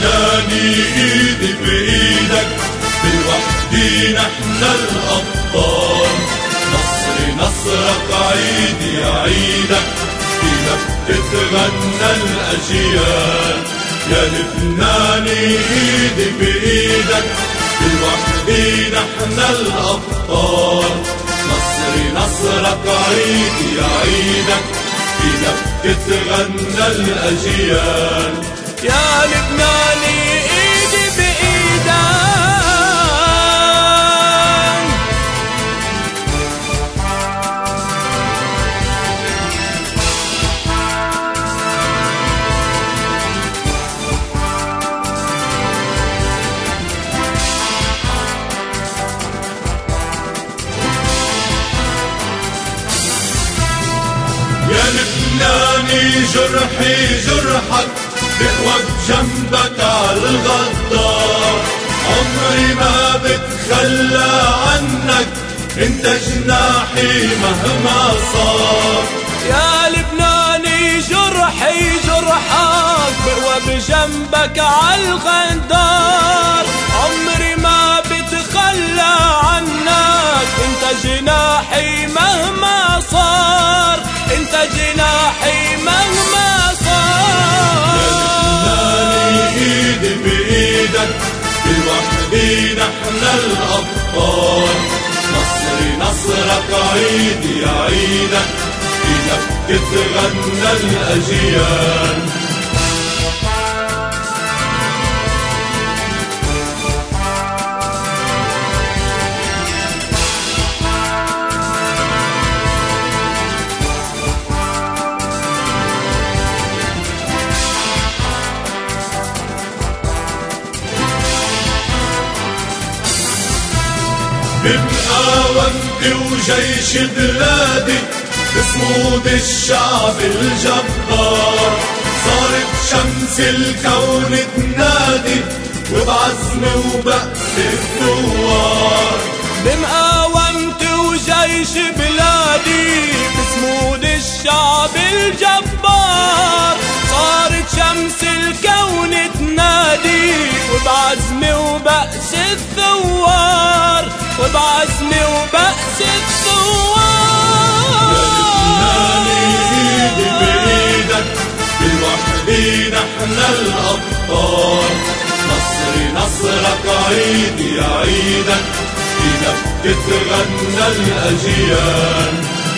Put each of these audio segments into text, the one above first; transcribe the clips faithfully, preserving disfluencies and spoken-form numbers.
لبناني ايدي بايدك، بالوحدة نحن الأبطال. نصري نصرك عيدي عيدك، فينا بتتغنى الأجيال. يا لبناني ايدي بايدك، بالوحدة نحن الأبطال. نصري نصرك عيدي عيدك، فينا بتتغنى الأجيال. يا لبناني ايدي بايدك، يا لبناني جرحي جرحك، بقوى بجنبك عالغدار. عمري ما بتخلى عنك، انت جناحي مهما صار. يا لبناني جرحي جرحك، بقوى بجنبك عالغدار. عمري ما بتخلى عنك، انت جناحي مهما صار. انت جناحي مهما صار. ايدي بايدك، بالوحدة نحن الأبطال. نصري نصرك عيدي عيدك، فينا بتتغنى الأجيال. بمقاومتي وجيش بلادي، بصمود الشعب الجبار. صارت شمس الكون تنادي، وبعزم وبأس الثوار. بمقاومتي وجيش بلادي، بصمود الشعب الجبار. صارت شمس الكون تنادي، وبعزم وبأس الثوار. وبعزم وبأس الثوار. يا لبناني ايدي بايدك، بالوحدة نحن الأبطال. نصري نصرك عيدي عيدك، فينا بتتغنى الأجيال.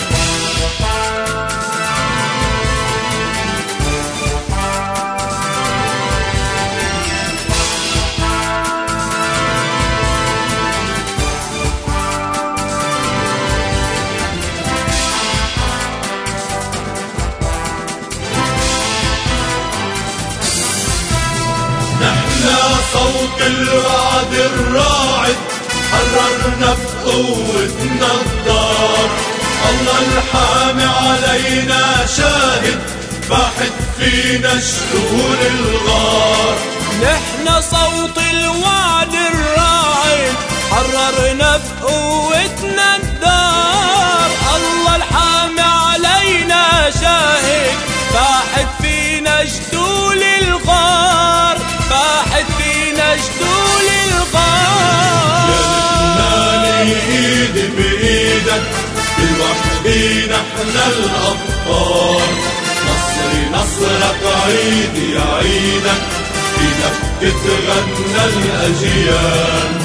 نحن صوت الوعد الراعد، حررنا بقوتنا الدار. الله الحامي علينا شاهد، فاحت فينا شرور الغار. نحن صوت الوعد الراعد، حررنا بقوتنا الدار. الله الحامي علينا شاهد، فاحت فينا شتول الغار. فاحت فينا شتول الغار. يا لبناني ايدي بايدك، بالوحدة نحن الأبطال. نصري نصرك عيدي عيدك، فينا بتتغنى الأجيال.